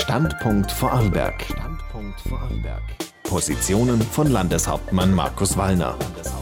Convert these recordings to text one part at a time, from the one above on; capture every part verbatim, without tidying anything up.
Standpunkt Vorarlberg. Standpunkt Vorarlberg. Positionen von Landeshauptmann Markus Wallner.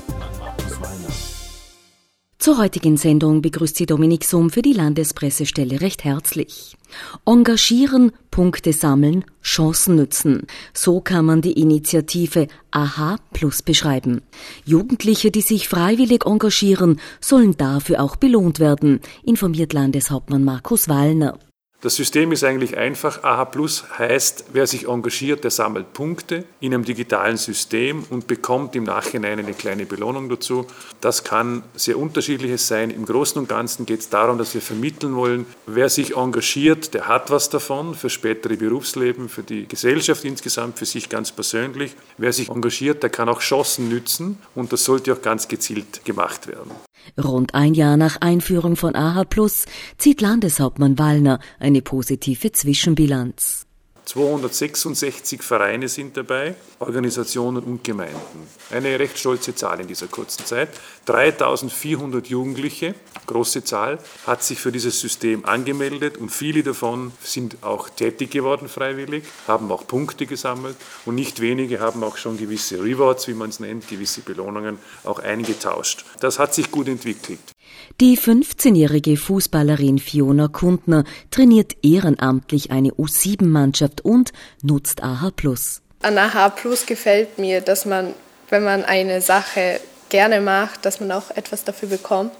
Zur heutigen Sendung begrüßt sie Dominik Summ für die Landespressestelle recht herzlich. Engagieren, Punkte sammeln, Chancen nützen. So kann man die Initiative A H Plus beschreiben. Jugendliche, die sich freiwillig engagieren, sollen dafür auch belohnt werden, informiert Landeshauptmann Markus Wallner. Das System ist eigentlich einfach. A H Plus heißt, wer sich engagiert, der sammelt Punkte in einem digitalen System und bekommt im Nachhinein eine kleine Belohnung dazu. Das kann sehr unterschiedliches sein. Im Großen und Ganzen geht es darum, dass wir vermitteln wollen, wer sich engagiert, der hat was davon für spätere Berufsleben, für die Gesellschaft insgesamt, für sich ganz persönlich. Wer sich engagiert, der kann auch Chancen nützen und das sollte auch ganz gezielt gemacht werden. Rund ein Jahr nach Einführung von A H Plus zieht Landeshauptmann Wallner eine positive Zwischenbilanz. zweihundertsechsundsechzig Vereine sind dabei, Organisationen und Gemeinden. Eine recht stolze Zahl in dieser kurzen Zeit. dreitausendvierhundert Jugendliche, große Zahl, hat sich für dieses System angemeldet und viele davon sind auch tätig geworden freiwillig, haben auch Punkte gesammelt und nicht wenige haben auch schon gewisse Rewards, wie man es nennt, gewisse Belohnungen auch eingetauscht. Das hat sich gut entwickelt. Die fünfzehnjährige Fußballerin Fiona Kundner trainiert ehrenamtlich eine U sieben Mannschaft und nutzt A H Plus. An A H Plus gefällt mir, dass man, wenn man eine Sache gerne macht, dass man auch etwas dafür bekommt.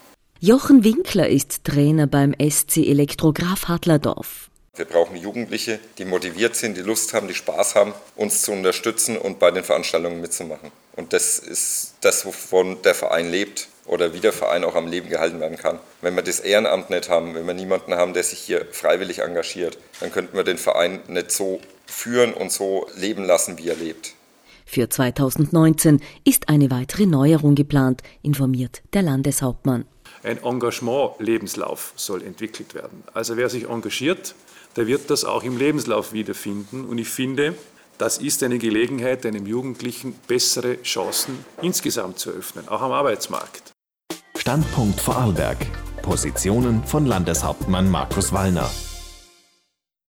Jochen Winkler ist Trainer beim S C Elektro Graf Hadlerdorf. Wir brauchen Jugendliche, die motiviert sind, die Lust haben, die Spaß haben, uns zu unterstützen und bei den Veranstaltungen mitzumachen. Und das ist das, wovon der Verein lebt oder wie der Verein auch am Leben gehalten werden kann. Wenn wir das Ehrenamt nicht haben, wenn wir niemanden haben, der sich hier freiwillig engagiert, dann könnten wir den Verein nicht so führen und so leben lassen, wie er lebt. Für zweitausendneunzehn ist eine weitere Neuerung geplant, informiert der Landeshauptmann. Ein Engagement-Lebenslauf soll entwickelt werden. Also wer sich engagiert, der wird das auch im Lebenslauf wiederfinden. Und ich finde, das ist eine Gelegenheit, einem Jugendlichen bessere Chancen insgesamt zu eröffnen, auch am Arbeitsmarkt. Standpunkt Vorarlberg. Positionen von Landeshauptmann Markus Wallner.